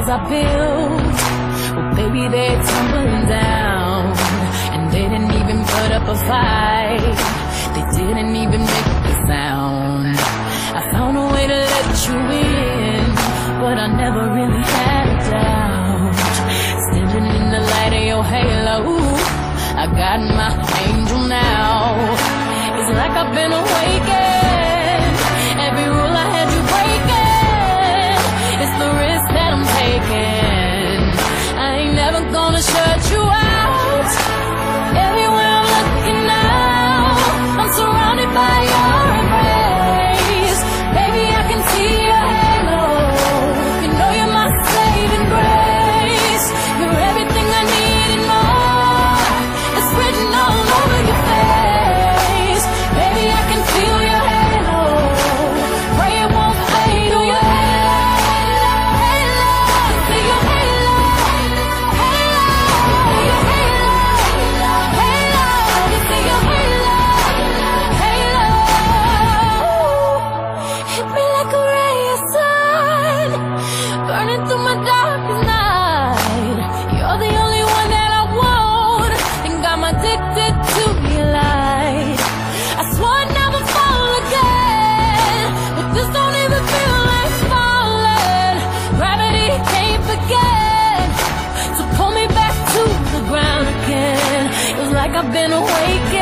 walls I built, well, baby, they're tumbling down. And they didn't even put up a fight, they didn't even make a sound. I found a way to let you in, but I never really had a doubt. Standing in the light of your halo, I got my angel now. It's like I've been awakened. Every rule I had you breaking, it's the risk that I'm taking. I ain't never gonna shut you out. Everywhere I'm looking now, I'm surrounded by your embrace. Baby, I can see your halo. You know you're my saving grace. You're everything I need and more. It's written all over your face. Baby, I can feel your halo. Pray it won't fade away. See your halo, halo, your halo, halo. See your halo, halo. Hit me like a ray of sun, burning through my darkest night. You're the only one that I want. Think I'm addicted to your light. I swore I'd never fall again, but this don't even feel like falling. Gravity can't forget to pull me back to the ground again. It's like I've been awakened.